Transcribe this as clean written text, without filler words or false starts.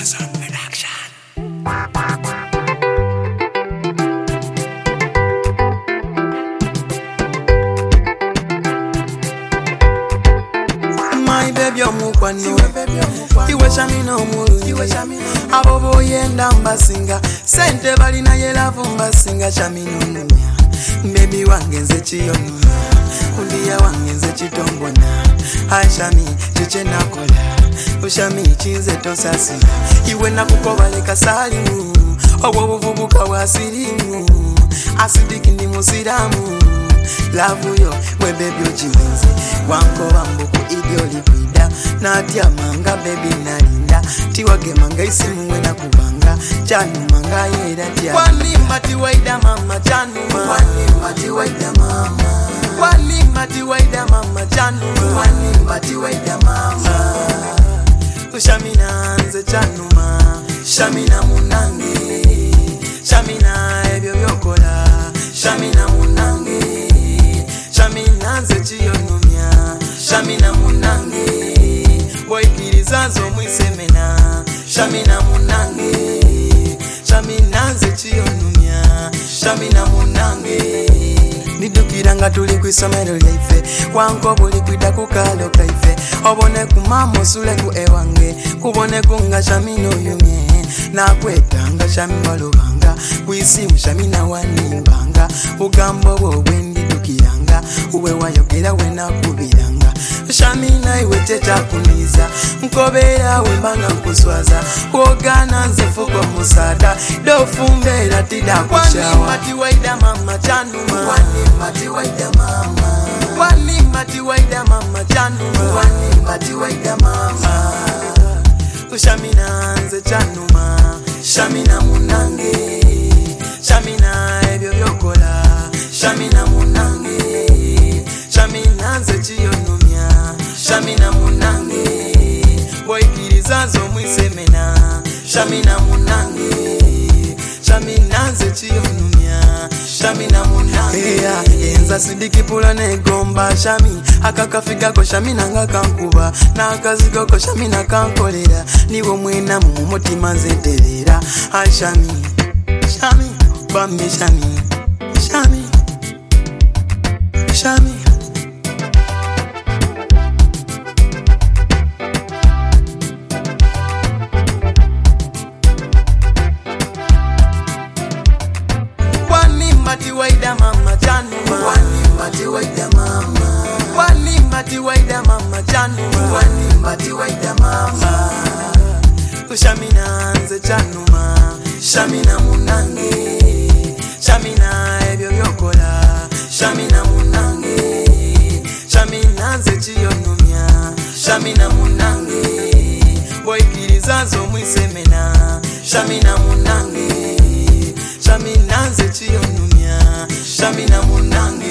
Amazon Production. My baby omukwano iwe shamina omulungi abo boyenda mbasinga sente balina yelavu mbasinga shamina onumya baby wange nze kiyonuma uliya wange nze kitombona ashami chiche nakola ushami chinze tosasira iwe nakukobaleka salimu obwo buvubuka wasirimu asidiki ndi musiramu love yo we baby ochiwenze wanko bambuku idioli kwida natia manga baby nalinda tiwage manga isimu we nakubanga chanu manga yera tia wanimba tiwaida mama chanu wanimba tiwaida mama wanimba tiwaida mama chanu wanimba tiwaida mama ushamina nze chanuma shamina munange shamina ebyo byokola shamina munange shamina nze chiyonumya shamina munange boikiriza zo mwisemena shamina munange shamina nze chiyonumya shamina munange nidukiranga tuli kwisomero lyaife wanko buli kwida kukalo kaife obone kumama osule ku ewange kubone kunga shamina oyumye nakwetanga shamina lubanga kwisimu shamina wanimbanga ugambo bwe ndidukiranga uwe wayogera we nakubiranga shamina iwe chechakuniza nkobera wembanga nkuswaza kuogana nzefuko musada dofumbera tidakushawa wanimba tiwaida mama chanuma wanimba tiwaida mama wanimba tiwaida mama chanuma wanimba tiwaida mama ushamina nze chanuma shamina munange shamina ebyo byokola shamina munange shamina nze chiyonumya shamina munange boikiriza zo mwisemena shamina munange shamina nze chiyonumya shamina munange enza sidiki pula negomba shami akakafigako shamina nga kankuba nakazigoko shamina kankolera niwo mwena mu mutima nzenterera ashami shami bambi shami shami shami wanimba tiwaida mama chanuma wanimba tiwaida mama wanimba tiwaida mama chanuma wanimba tiwaida mama ushamina nze chanuma shamina munange shamina ebyo byokola shamina munange shamina nze chiyonumya shamina munange boikiriza zo mwisemena shamina munange shamina nze chiyonumya shamina munange